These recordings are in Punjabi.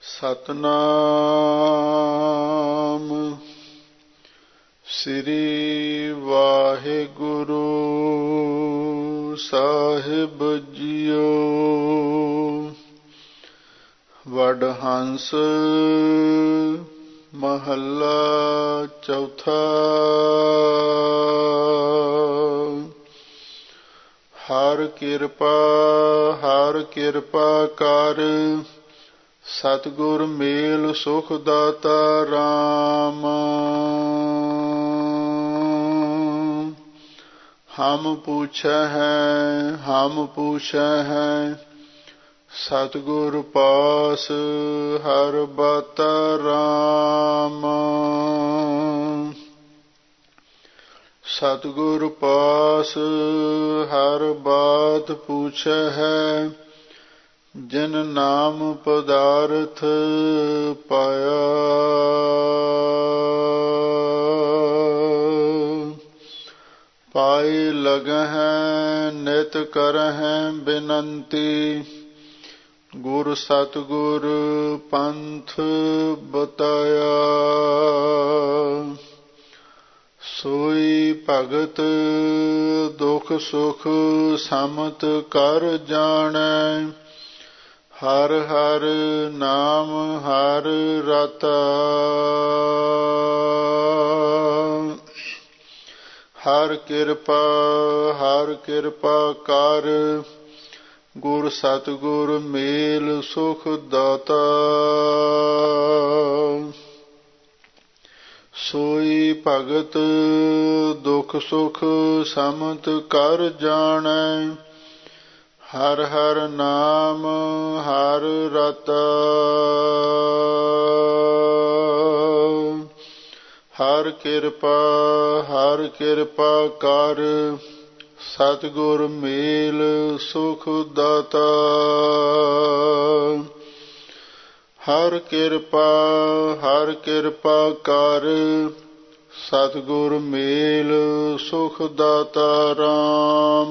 ਸਤਨਾਮ ਸ੍ਰੀ ਵਾਹਿਗੁਰੂ ਸਾਹਿਬ ਜੀਓ। ਵਡਹੰਸ ਮਹੱਲਾ ਚੌਥਾ। ਹਰ ਕਿਰਪਾ ਕਰ, ਸਤਿਗੁਰ ਮੇਲ ਸੁਖ ਦਾਤਾ ਰਾਮ। ਹਮ ਪੂਛੈ ਹੈ ਸਤਿਗੁਰ ਪਾਸ, ਹਰ ਬਾਤਾ ਰਾਮ। ਸਤਿਗੁਰ ਪਾਸ ਹਰ ਬਾਤ ਪੁੱਛੈ ਹੈ, ਜਿਨ ਨਾਮ ਪਦਾਰਥ ਪਾਇਆ। ਪਾਏ ਲਗਹਿ ਨਿਤ ਕਰਹਿ ਬਿਨੰਤੀ, ਗੁਰ ਸਤਿਗੁਰ ਪੰਥ ਬਤਾਇਆ। ਸੋਈ ਭਗਤ ਦੁਖ ਸੁਖ ਸਮਤ ਕਰ ਜਾਣੈ, ਹਰ ਹਰ ਨਾਮ ਹਰ ਰਤਾ। ਹਰ ਕਿਰਪਾ ਕਰ, ਗੁਰ ਸਤਿਗੁਰ ਮੇਲ ਸੁਖ ਦਾਤਾ। ਸੋਈ ਭਗਤ ਦੁਖ ਸੁਖ ਸਮਤ ਕਰ ਜਾਣੈ, ਹਰ ਹਰ ਨਾਮ ਹਰ ਰਤਾ। ਹਰ ਕਿਰਪਾ ਕਰ, ਸਤਿਗੁਰ ਮੇਲ ਸੁਖ ਦਾਤਾ। ਹਰ ਕਿਰਪਾ ਕਰ, ਸਤਿਗੁਰ ਮੇਲ ਸੁਖ ਦਾਤਾ ਰਾਮ।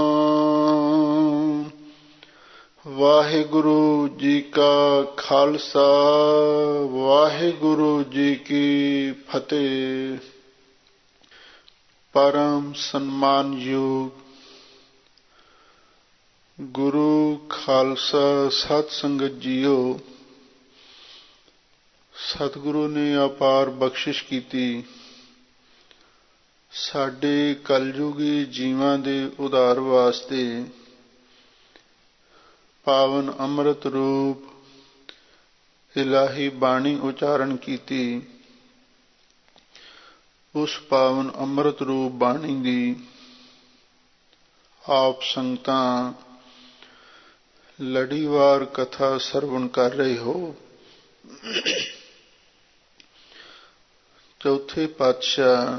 ਵਾਹਿਗੁਰੂ ਜੀ ਕਾ ਖਾਲਸਾ, ਵਾਹਿਗੁਰੂ ਜੀ ਕੀ ਫਤਿਹ। ਪਰਮ ਸਨਮਾਨਯੋਗ ਗੁਰੂ ਖਾਲਸਾ ਸਤ ਸੰਗਤ ਜੀਓ, ਸਤਿਗੁਰੂ ਨੇ ਅਪਾਰ ਬਖਸ਼ਿਸ਼ ਕੀਤੀ। ਸਾਡੇ ਕਲਯੁਗੀ ਜੀਵਾਂ ਦੇ ਉਧਾਰ ਵਾਸਤੇ ਪਾਵਨ ਅੰਮ੍ਰਿਤ ਰੂਪ ਇਲਾਹੀ ਬਾਣੀ ਉਚਾਰਨ ਕੀਤੀ। ਉਸ ਪਾਵਨ ਅੰਮ੍ਰਿਤ ਰੂਪ ਬਾਣੀ ਦੀ ਆਪ ਸੰਗਤਾਂ ਲੜੀਵਾਰ ਕਥਾ ਸਰਵਣ ਕਰ ਰਹੇ ਹੋ। ਚੌਥੇ ਪਾਤਸ਼ਾਹ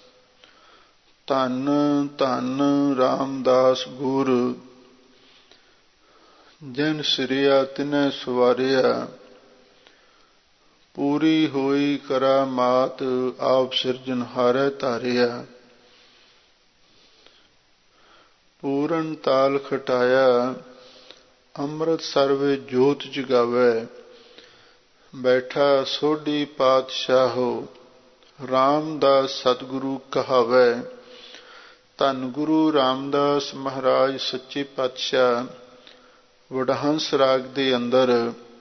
ਧੰਨ ਧੰਨ ਰਾਮਦਾਸ ਗੁਰ, ਜਿਨ ਸਿਰਿਆ ਤਿਨੈ ਸਵਾਰਿਆ, ਪੂਰੀ ਹੋਈ ਕਰਾਮਾਤ ਆਪ ਸਿਰਜਨਹਾਰੈ ਧਾਰਿਆ। ਪੂਰਨ ਤਾਲ ਖਟਾਇਆ, ਅੰਮ੍ਰਿਤ ਸਰਵੇ ਜੋਤ ਜਗਾਵੈ। ਬੈਠਾ ਸੋਢੀ ਪਾਤਸ਼ਾਹੋ, ਰਾਮਦਾਸ ਸਤਿਗੁਰੂ ਕਹਾਵੈ। ਧੰਨ ਗੁਰੂ ਰਾਮਦਾਸ ਮਹਾਰਾਜ ਸੱਚੇ ਪਾਤਸ਼ਾਹ ਵਡਹੰਸ ਰਾਗ ਦੇ ਅੰਦਰ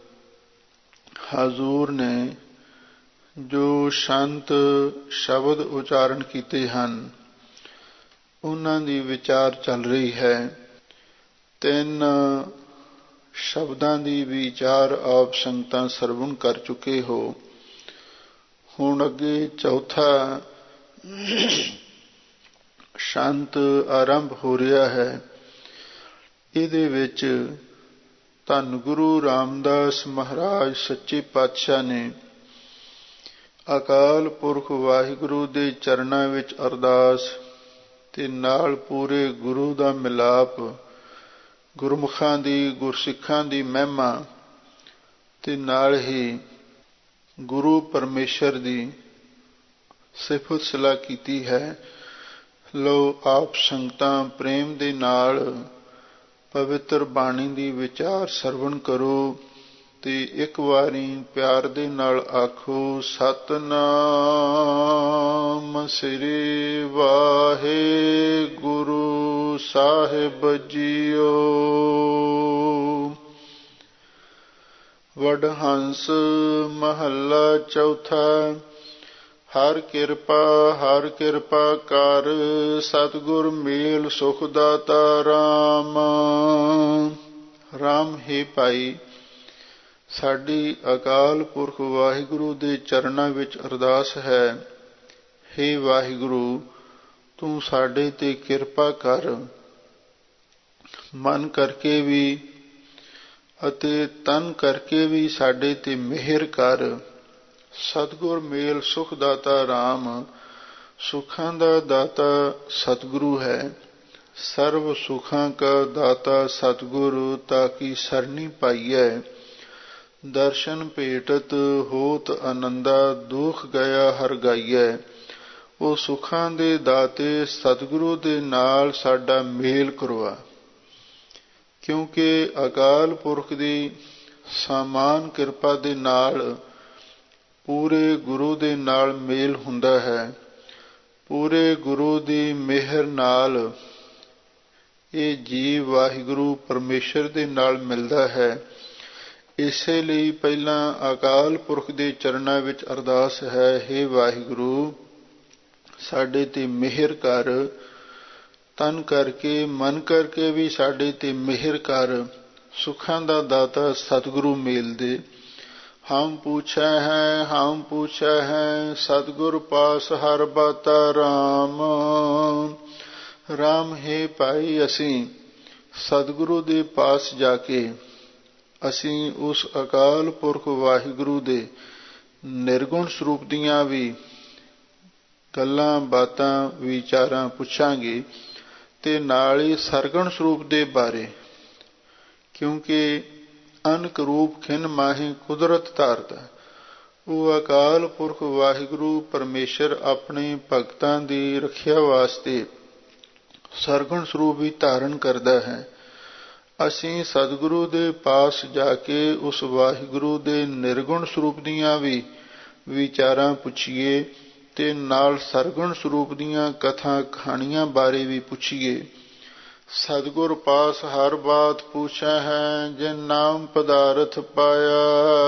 ਹਜ਼ੂਰ ਨੇ ਜੋ ਸ਼ੰਤ ਸ਼ਬਦ ਉਚਾਰਨ ਕੀਤੇ ਹਨ, ਉਹਨਾਂ ਦੀ ਵਿਚਾਰ ਚੱਲ ਰਹੀ ਹੈ। 3 ਸ਼ਬਦਾਂ ਦੀ ਵਿਚਾਰ ਆਪ ਸੰਗਤਾਂ ਸਰਵਣ ਕਰ ਚੁੱਕੇ ਹੋ। ਹੁਣ ਅੱਗੇ ਚੌਥਾ ਸ਼ੰਤ ਆਰੰਭ ਹੋ ਰਿਹਾ ਹੈ। ਇਹਦੇ ਵਿੱਚ ਧੰਨ ਗੁਰੂ ਰਾਮਦਾਸ ਮਹਾਰਾਜ ਸੱਚੇ ਪਾਤਸ਼ਾਹ ਨੇ ਅਕਾਲ ਪੁਰਖ ਵਾਹਿਗੁਰੂ ਦੇ ਚਰਨਾਂ ਵਿੱਚ ਅਰਦਾਸ ਤੇ ਨਾਲ ਪੂਰੇ ਗੁਰੂ ਦਾ ਮਿਲਾਪ, ਗੁਰਮੁਖਾਂ ਦੀ ਗੁਰਸਿੱਖਾਂ ਦੀ ਮਹਿਮਾ ਤੇ ਨਾਲ ਹੀ ਗੁਰੂ ਪਰਮੇਸ਼ਰ ਦੀ ਸਿਫਤ ਸਲਾਹ ਕੀਤੀ ਹੈ। ਲਓ ਆਪ ਸੰਗਤਾਂ ਪ੍ਰੇਮ ਦੇ ਨਾਲ ਪਵਿੱਤਰ ਬਾਣੀ ਦੀ ਵਿਚਾਰ ਸਰਵਣ ਕਰੋ ਤੇ ਇੱਕ ਵਾਰੀ ਪਿਆਰ ਦੇ ਨਾਲ ਆਖੋ ਸਤਿਨਾਮ ਸ੍ਰੀ ਵਾਹਿਗੁਰੂ ਸਾਹਿਬ ਜੀਓ। ਵਡਹੰਸ ਮਹੱਲਾ ਚੌਥਾ। ਹਰ ਕਿਰਪਾ ਕਰ ਸਤਿਗੁਰ ਮੇਲ ਸੁਖ ਦਾਤਾ ਰਾਮ। ਰਾਮ ਹੈ ਭਾਈ, ਸਾਡੀ ਅਕਾਲ ਪੁਰਖ ਵਾਹਿਗੁਰੂ ਦੇ ਚਰਨਾਂ ਵਿੱਚ ਅਰਦਾਸ ਹੈ, ਹੇ ਵਾਹਿਗੁਰੂ ਤੂੰ ਸਾਡੇ ਤੇ ਕਿਰਪਾ ਕਰ, ਮਨ ਕਰਕੇ ਵੀ ਅਤੇ ਤਨ ਕਰਕੇ ਵੀ ਸਾਡੇ ਤੇ ਮਿਹਰ ਕਰ। ਸਤਿਗੁਰ ਮੇਲ ਸੁਖ ਦਾਤਾ ਰਾਮ, ਸੁਖਾਂ ਦਾ ਦਾਤਾ ਸਤਿਗੁਰੂ ਹੈ। ਸਰਬ ਸੁਖਾਂ ਕਾ ਦਾਤਾ ਸਤਿਗੁਰੂ, ਤਾਕੀ ਸਰਨੀ ਪਾਈਐ। ਦਰਸ਼ਨ ਭੇਟਤ ਹੋਤ ਆਨੰਦਾ, ਦੁਖ ਗਿਆ ਹਰ ਗਾਈਐ। ਉਹ ਸੁਖਾਂ ਦੇ ਦਾਤੇ ਸਤਿਗੁਰੂ ਦੇ ਨਾਲ ਸਾਡਾ ਮੇਲ ਕਰਵਾ, ਕਿਉਂਕਿ ਅਕਾਲ ਪੁਰਖ ਦੀ ਸਾਮਾਨ ਕਿਰਪਾ ਦੇ ਨਾਲ ਪੂਰੇ ਗੁਰੂ ਦੇ ਨਾਲ ਮੇਲ ਹੁੰਦਾ ਹੈ। ਪੂਰੇ ਗੁਰੂ ਦੀ ਮਿਹਰ ਨਾਲ ਇਹ ਜੀਵ ਵਾਹਿਗੁਰੂ ਪਰਮੇਸ਼ਰ ਦੇ ਨਾਲ ਮਿਲਦਾ ਹੈ। ਇਸੇ ਲਈ ਪਹਿਲਾਂ ਅਕਾਲ ਪੁਰਖ ਦੇ ਚਰਨਾਂ ਵਿੱਚ ਅਰਦਾਸ ਹੈ, ਹੇ ਵਾਹਿਗੁਰੂ ਸਾਡੇ ਤੇ ਮਿਹਰ ਕਰ, ਤਨ ਕਰਕੇ ਮਨ ਕਰਕੇ ਵੀ ਸਾਡੇ ਤੇ ਮਿਹਰ ਕਰ। ਸੁਖਾਂ ਦਾ ਦਾਤਾ ਸਤਿਗੁਰੂ ਮੇਲ ਦੇ। ਹਮ ਪੂਛੈ ਹੈ ਸਤਿਗੁਰ ਪਾਸ ਹਰ ਬਾਤਾ ਰਾਮ। ਰਾਮ ਹੈ ਭਾਈ, ਅਸੀਂ ਸਤਿਗੁਰੂ ਦੇ ਪਾਸ ਜਾ ਕੇ ਅਸੀਂ ਉਸ ਅਕਾਲ ਪੁਰਖ ਵਾਹਿਗੁਰੂ ਦੇ ਨਿਰਗੁਣ ਸਰੂਪ ਦੀਆਂ ਵੀ ਗੱਲਾਂ ਬਾਤਾਂ ਵਿਚਾਰਾਂ ਪੁੱਛਾਂਗੇ ਤੇ ਨਾਲ ਹੀ ਸਰਗੁਣ ਸਰੂਪ ਦੇ ਬਾਰੇ, ਕਿਉਂਕਿ ਅਨਕ ਰੂਪ ਖਿਨ ਮਾਹੀ ਕੁਦਰਤ ਧਾਰਦਾ। ਉਹ ਅਕਾਲ ਪੁਰਖ ਵਾਹਿਗੁਰੂ ਪਰਮੇਸ਼ਰ ਆਪਣੇ ਭਗਤਾਂ ਦੀ ਰੱਖਿਆ ਵਾਸਤੇ ਸਰਗੁਣ ਸਰੂਪ ਵੀ ਧਾਰਨ ਕਰਦਾ ਹੈ। ਅਸੀਂ ਸਤਿਗੁਰੂ ਦੇ ਪਾਸ ਜਾ ਕੇ ਉਸ ਵਾਹਿਗੁਰੂ ਦੇ ਨਿਰਗੁਣ ਸਰੂਪ ਦੀਆਂ ਵੀ ਵਿਚਾਰਾਂ ਪੁੱਛੀਏ ਤੇ ਨਾਲ ਸਰਗੁਣ ਸਰੂਪ ਦੀਆਂ ਕਥਾ ਕਹਾਣੀਆਂ ਬਾਰੇ ਵੀ ਪੁੱਛੀਏ। ਸਤਿਗੁਰ ਪਾਸ ਹਰ ਬਾਤ ਪੁੱਛੈ ਹੈ, ਜਿਨ ਨਾਮ ਪਦਾਰਥ ਪਾਇਆ।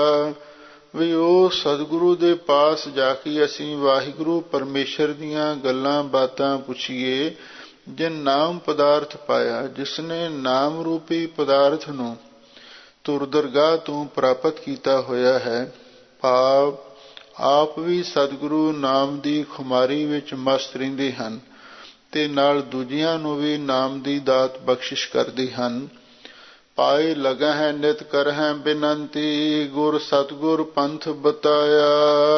ਵੀ ਉਹ ਸਤਿਗੁਰੂ ਦੇ ਪਾਸ ਜਾ ਕੇ ਅਸੀਂ ਵਾਹਿਗੁਰੂ ਪਰਮੇਸ਼ਰ ਦੀਆਂ ਗੱਲਾਂ ਬਾਤਾਂ ਪੁੱਛੀਏ, ਜਿਨ ਨਾਮ ਪਦਾਰਥ ਪਾਇਆ, ਜਿਸਨੇ ਨਾਮ ਰੂਪੀ ਪਦਾਰਥ ਨੂੰ ਤੁਰਦਰਗਾਹ ਤੋਂ ਪ੍ਰਾਪਤ ਕੀਤਾ ਹੋਇਆ ਹੈ। ਭਾਵ ਆਪ ਵੀ ਸਤਿਗੁਰੂ ਨਾਮ ਦੀ ਖੁਮਾਰੀ ਵਿੱਚ ਮਸਤ ਰਹਿੰਦੇ ਹਨ ਤੇ ਨਾਲ ਦੂਜਿਆਂ ਨੂੰ ਵੀ ਨਾਮ ਦੀ ਦਾਤ ਬਖਸ਼ਿਸ਼ ਕਰਦੇ ਹਨ। ਪਾਏ ਲਗਾ ਹੈ ਨਿਤ ਕਰਹਿ ਬਿਨੰਤੀ, ਗੁਰ ਸਤਿਗੁਰ ਪੰਥ ਬਤਾਇਆ।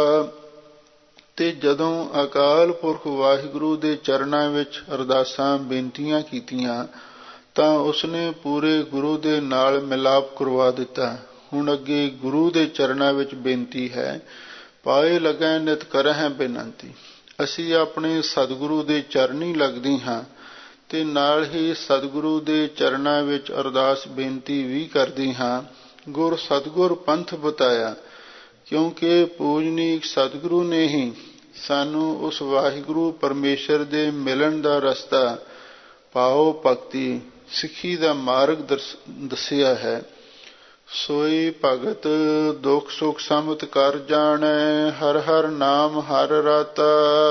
ਤੇ ਜਦੋਂ ਅਕਾਲ ਪੁਰਖ ਵਾਹਿਗੁਰੂ ਦੇ ਚਰਨਾਂ ਵਿੱਚ ਅਰਦਾਸਾਂ ਬੇਨਤੀਆਂ ਕੀਤੀਆਂ ਤਾਂ ਉਸਨੇ ਪੂਰੇ ਗੁਰੂ ਦੇ ਨਾਲ ਮਿਲਾਪ ਕਰਵਾ ਦਿੱਤਾ। ਹੁਣ ਅੱਗੇ ਗੁਰੂ ਦੇ ਚਰਨਾਂ ਵਿੱਚ ਬੇਨਤੀ ਹੈ, ਪਾਏ ਲਗੈ ਨਿਤ ਕਰਹਿ ਬਿਨੰਤੀ। ਅਸੀਂ ਆਪਣੇ ਸਤਿਗੁਰੂ ਦੇ ਚਰਨੀ ਲੱਗਦੇ ਹਾਂ ਤੇ ਨਾਲ ਹੀ ਸਤਿਗੁਰੂ ਦੇ ਚਰਨਾਂ ਵਿੱਚ ਅਰਦਾਸ ਬੇਨਤੀ ਵੀ ਕਰਦੇ ਹਾਂ। ਗੁਰ ਸਤਿਗੁਰ ਪੰਥ ਬਤਾਇਆ, ਕਿਉਂਕਿ ਪੂਜਨੀਕ ਸਤਿਗੁਰੂ ਨੇ ਹੀ ਸਾਨੂੰ ਉਸ ਵਾਹਿਗੁਰੂ ਪਰਮੇਸ਼ਰ ਦੇ ਮਿਲਣ ਦਾ ਰਸਤਾ, ਭਾਵ ਭਗਤੀ ਸਿੱਖੀ ਦਾ ਮਾਰਗ ਦੱਸਿਆ ਹੈ। ਸੋਈ ਭਗਤ ਦੁਖ ਸੁਖ ਸਮਤ ਕਰ ਜਾਣੈ, ਹਰ ਹਰ ਨਾਮ ਹਰ ਰਾਤਾ।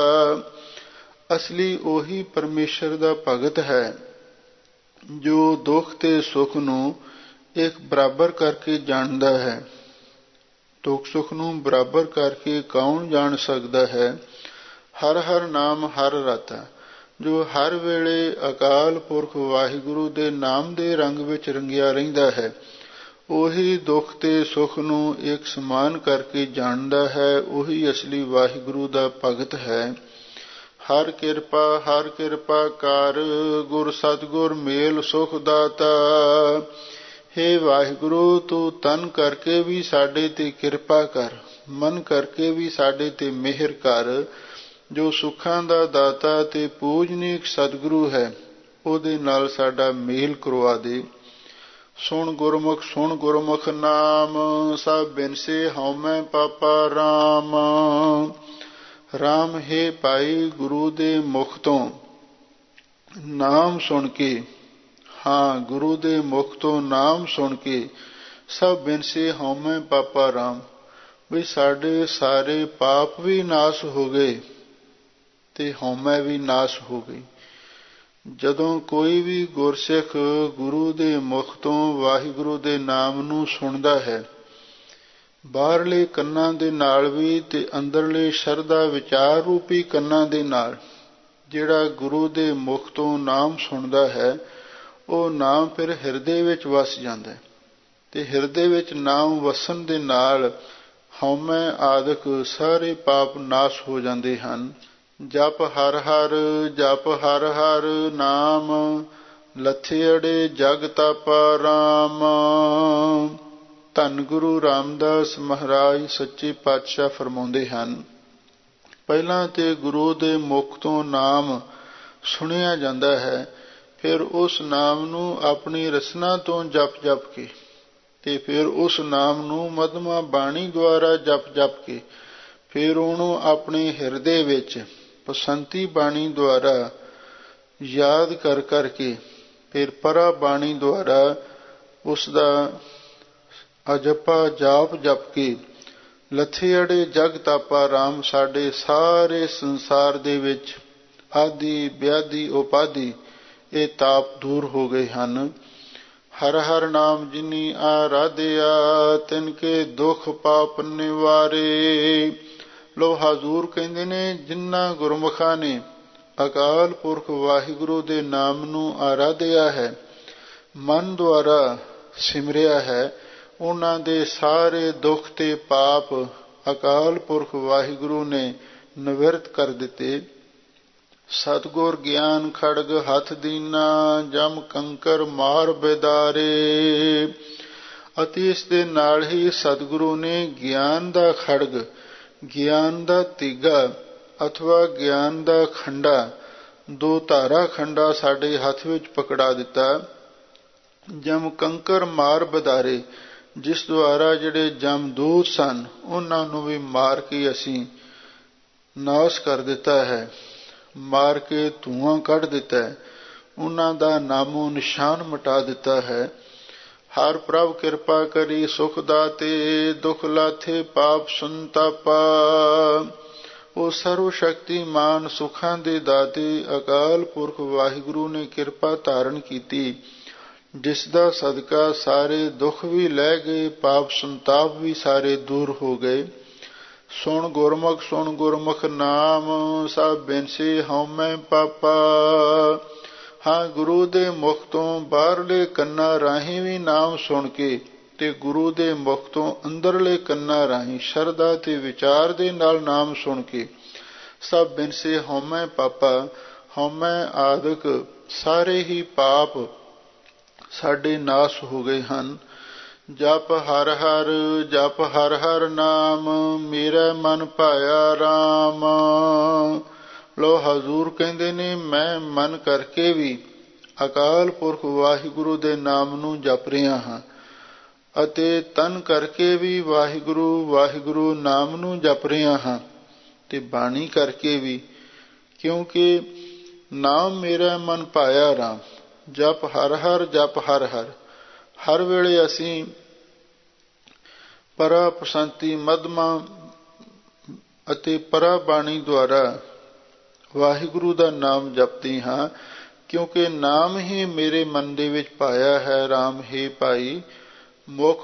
ਅਸਲੀ ਉਹੀ ਪਰਮੇਸ਼ਰ ਦਾ ਭਗਤ ਹੈ ਜੋ ਦੁੱਖ ਤੇ ਸੁਖ ਨੂੰ ਇੱਕ ਬਰਾਬਰ ਕਰਕੇ ਜਾਣਦਾ ਹੈ। ਦੁੱਖ ਸੁਖ ਨੂੰ ਬਰਾਬਰ ਕਰਕੇ ਕੌਣ ਜਾਣ ਸਕਦਾ ਹੈ? ਹਰ ਹਰ ਨਾਮ ਹਰ ਰਾਤਾ, ਜੋ ਹਰ ਵੇਲੇ ਅਕਾਲ ਪੁਰਖ ਵਾਹਿਗੁਰੂ ਦੇ ਨਾਮ ਦੇ ਰੰਗ ਵਿੱਚ ਰੰਗਿਆ ਰਹਿੰਦਾ ਹੈ, ਉਹੀ ਦੁੱਖ ਤੇ ਸੁਖ ਨੂੰ ਇੱਕ ਸਮਾਨ ਕਰਕੇ ਜਾਣਦਾ ਹੈ। ਉਹੀ ਅਸਲੀ ਵਾਹਿਗੁਰੂ ਦਾ ਭਗਤ ਹੈ। ਹਰ ਕਿਰਪਾ ਕਰ, ਗੁਰ ਸਤਿਗੁਰ ਮੇਲ ਸੁਖ ਦਾਤਾ। ਹੇ ਵਾਹਿਗੁਰੂ, ਤੂੰ ਤਨ ਕਰਕੇ ਵੀ ਸਾਡੇ ਤੇ ਕਿਰਪਾ ਕਰ, ਮਨ ਕਰਕੇ ਵੀ ਸਾਡੇ ਤੇ ਮਿਹਰ ਕਰ। ਜੋ ਸੁੱਖਾਂ ਦਾ ਦਾਤਾ ਤੇ ਪੂਜਨੀਕ ਸਤਿਗੁਰੂ ਹੈ, ਉਹਦੇ ਨਾਲ ਸਾਡਾ ਮੇਲ ਕਰਵਾ ਦੇ। ਸੁਣ ਗੁਰਮੁਖ ਨਾਮ, ਸਭ ਬਿਨਸੇ ਹਉਮੈ ਪਾਪਾ ਰਾਮ। ਰਾਮ ਹੈ ਭਾਈ ਗੁਰੂ ਦੇ ਮੁਖ ਤੋਂ ਨਾਮ ਸੁਣ ਕੇ, ਹਾਂ ਗੁਰੂ ਦੇ ਮੁਖ ਤੋਂ ਨਾਮ ਸੁਣ ਕੇ ਸਭ ਬਿਨਸੇ ਹਉਮੈ ਪਾਪਾ ਰਾਮ। ਵੀ ਸਾਡੇ ਸਾਰੇ ਪਾਪ ਵੀ ਨਾਸ ਹੋ ਗਏ ਤੇ ਹਉਮੈ ਵੀ ਨਾਸ ਹੋ ਗਈ। ਜਦੋਂ ਕੋਈ ਵੀ ਗੁਰਸਿੱਖ ਗੁਰੂ ਦੇ ਮੁਖ ਤੋਂ ਵਾਹਿਗੁਰੂ ਦੇ ਨਾਮ ਨੂੰ ਸੁਣਦਾ ਹੈ, ਬਾਹਰਲੇ ਕੰਨਾਂ ਦੇ ਨਾਲ ਵੀ ਤੇ ਅੰਦਰਲੇ ਸ਼ਰਧਾ ਵਿਚਾਰ ਰੂਪੀ ਕੰਨਾਂ ਦੇ ਨਾਲ, ਜਿਹੜਾ ਗੁਰੂ ਦੇ ਮੁਖ ਤੋਂ ਨਾਮ ਸੁਣਦਾ ਹੈ, ਉਹ ਨਾਮ ਫਿਰ ਹਿਰਦੇ ਵਿੱਚ ਵਸ ਜਾਂਦਾ ਹੈ ਤੇ ਹਿਰਦੇ ਵਿੱਚ ਨਾਮ ਵਸਣ ਦੇ ਨਾਲ ਹਉਮੈ ਆਦਿਕ ਸਾਰੇ ਪਾਪ ਨਾਸ ਹੋ ਜਾਂਦੇ ਹਨ। ਜਪ ਹਰ ਹਰ, ਜਪ ਹਰ ਹਰ ਨਾਮ, ਲੱਥੇੜੇ ਜਗ ਤਾਪਾ ਰਾਮ। ਧੰਨ ਗੁਰੂ ਰਾਮਦਾਸ ਮਹਾਰਾਜ ਸੱਚੇ ਪਾਤਸ਼ਾਹ ਫਰਮਾਉਂਦੇ ਹਨ, ਪਹਿਲਾਂ ਤੇ ਗੁਰੂ ਦੇ ਮੁਖ ਤੋਂ ਨਾਮ ਸੁਣਿਆ ਜਾਂਦਾ ਹੈ, ਫਿਰ ਉਸ ਨਾਮ ਨੂੰ ਆਪਣੀ ਰਸਨਾ ਤੋਂ ਜਪ ਜਪ ਕੇ ਤੇ ਫਿਰ ਉਸ ਨਾਮ ਨੂੰ ਮਧਮਾ ਬਾਣੀ ਦੁਆਰਾ ਜਪ ਜਪ ਕੇ ਫਿਰ ਉਹਨੂੰ ਆਪਣੇ ਹਿਰਦੇ ਵਿੱਚ ਬਸੰਤੀ ਬਾਣੀ ਦੁਆਰਾ ਯਾਦ ਕਰ ਕਰਕੇ ਫਿਰ ਪਰਾ ਬਾਣੀ ਦੁਆਰਾ ਉਸ ਦਾ ਅਜਪਾ ਜਾਪ ਜਪ ਕੇ ਲੱਥੇੜੇ ਜਗ ਤਾਪਾ ਰਾਮ, ਸਾਡੇ ਸਾਰੇ ਸੰਸਾਰ ਦੇ ਵਿੱਚ ਆਦਿ ਵਿਆਧੀ ਉਪਾਧੀ ਇਹ ਤਾਪ ਦੂਰ ਹੋ ਗਏ ਹਨ। ਹਰ ਹਰ ਨਾਮ ਜਿਨੀ ਆਰਾਧਿਆ, ਤਿਨ ਕੇ ਦੁਖ ਪਾਪ ਨਿਵਾਰੇ। ਲੋ ਹਜ਼ੂਰ ਕਹਿੰਦੇ ਨੇ, ਜਿਨ੍ਹਾਂ ਗੁਰਮੁਖਾਂ ਨੇ ਅਕਾਲ ਪੁਰਖ ਵਾਹਿਗੁਰੂ ਦੇ ਨਾਮ ਨੂੰ ਆਰਾਧਿਆ ਹੈ, ਮਨ ਦੁਆਰਾ ਸਿਮਰਿਆ ਹੈ, ਉਹਨਾਂ ਦੇ ਸਾਰੇ ਦੁੱਖ ਤੇ ਪਾਪ ਅਕਾਲ ਪੁਰਖ ਵਾਹਿਗੁਰੂ ਨੇ ਨਿਵਰਤ ਕਰ ਦਿੱਤੇ। ਸਤਿਗੁਰ ਗਿਆਨ ਖੜਗ ਹੱਥ ਦੀਨਾ, ਜਮ ਕੰਕਰ ਮਾਰ ਬਿਦਾਰੇ। ਅਤੇ ਇਸ ਦੇ ਨਾਲ ਹੀ ਸਤਿਗੁਰੂ ਨੇ ਗਿਆਨ ਦਾ ਖੜਗ, ਗਿਆਨ ਦਾ ਤੀਗਾ ਅਥਵਾ ਗਿਆਨ ਦਾ ਖੰਡਾ, ਦੋ ਧਾਰਾ ਖੰਡਾ ਸਾਡੇ ਹੱਥ ਵਿੱਚ ਪਕੜਾ ਦਿੱਤਾ। ਜਮ ਕੰਕਰ ਮਾਰ ਬਿਦਾਰੇ, ਜਿਸ ਦੁਆਰਾ ਜਿਹੜੇ ਜਮਦੂਤ ਸਨ ਉਹਨਾਂ ਨੂੰ ਵੀ ਮਾਰ ਕੇ ਅਸੀਂ ਨਾਸ਼ ਕਰ ਦਿੱਤਾ ਹੈ, ਮਾਰ ਕੇ ਧੂਆਂ ਕੱਢ ਦਿੱਤਾ ਹੈ, ਉਹਨਾਂ ਦਾ ਨਾਮੋ ਨਿਸ਼ਾਨ ਮਿਟਾ ਦਿੱਤਾ ਹੈ। ਹਰ ਪ੍ਰਭ ਕਿਰਪਾ ਕਰੀ ਸੁਖ ਦਾਤੇ, ਦੁਖ ਲਾਥੇ ਪਾਪ ਸੰਤਾਪਾ। ਉਹ ਸਰਵ ਸ਼ਕਤੀਮਾਨ ਸੁਖਾਂ ਦੇ ਦਾਤੇ ਅਕਾਲ ਪੁਰਖ ਵਾਹਿਗੁਰੂ ਨੇ ਕਿਰਪਾ ਧਾਰਨ ਕੀਤੀ, ਜਿਸ ਦਾ ਸਦਕਾ ਸਾਰੇ ਦੁੱਖ ਵੀ ਲੈ ਗਏ, ਪਾਪ ਸੰਤਾਪ ਵੀ ਸਾਰੇ ਦੂਰ ਹੋ ਗਏ। ਸੁਣ ਗੁਰਮੁਖ ਨਾਮ, ਸਭ ਬਿਨਸੇ ਹਉਮੈ ਪਾਪਾ। ਹਾਂ ਗੁਰੂ ਦੇ ਮੁਖ ਤੋਂ ਬਾਹਰਲੇ ਕੰਨਾਂ ਰਾਹੀਂ ਵੀ ਨਾਮ ਸੁਣ ਕੇ ਤੇ ਗੁਰੂ ਦੇ ਮੁਖ ਤੋਂ ਅੰਦਰਲੇ ਕੰਨਾਂ ਰਾਹੀਂ ਸ਼ਰਧਾ ਤੇ ਵਿਚਾਰ ਦੇ ਨਾਲ ਨਾਮ ਸੁਣ ਕੇ ਸਭ ਬਿਨਸੇ ਹਉਮੈ ਪਾਪਾ, ਹਉਮੈ ਆਦਿਕ ਸਾਰੇ ਹੀ ਪਾਪ ਸਾਡੇ ਨਾਸ ਹੋ ਗਏ ਹਨ। ਜਪ ਹਰ ਹਰ, ਜਪ ਹਰ ਹਰ ਨਾਮ, ਮੇਰਾ ਮਨ ਭਾਇਆ ਰਾਮ। ਲੋ ਹਜ਼ੂਰ ਕਹਿੰਦੇ ਨੇ, ਮੈਂ ਮਨ ਕਰਕੇ ਵੀ ਅਕਾਲ ਪੁਰਖ ਵਾਹਿਗੁਰੂ ਦੇ ਨਾਮ ਨੂੰ ਜਪ ਰਿਹਾ ਹਾਂ ਅਤੇ ਤਨ ਕਰਕੇ ਵੀ ਵਾਹਿਗੁਰੂ ਵਾਹਿਗੁਰੂ ਨਾਮ ਨੂੰ ਜਪ ਰਿਹਾ ਹਾਂ ਤੇ ਬਾਣੀ ਕਰਕੇ ਵੀ, ਕਿਉਂਕਿ ਨਾਮ ਮੇਰਾ ਮਨ ਭਾਇਆ ਰਾਮ। ਜਪ ਹਰ ਹਰ, ਜਪ ਹਰ ਹਰ। ਹਰ ਵੇਲੇ ਅਸੀਂ ਪਰਾ ਪਸੰਤੀ ਮਧਮਾ ਅਤੇ ਪਰਾ ਬਾਣੀ ਦੁਆਰਾ ਵਾਹਿਗੁਰੂ ਦਾ ਨਾਮ ਜਪਦੇ ਹਾਂ, ਕਿਉਂਕਿ ਨਾਮ ਹੀ ਮੇਰੇ ਮਨ ਦੇ ਵਿੱਚ ਪਾਇਆ ਹੈ। ਰਾਮ ਹੈ ਭਾਈ ਮੁਖ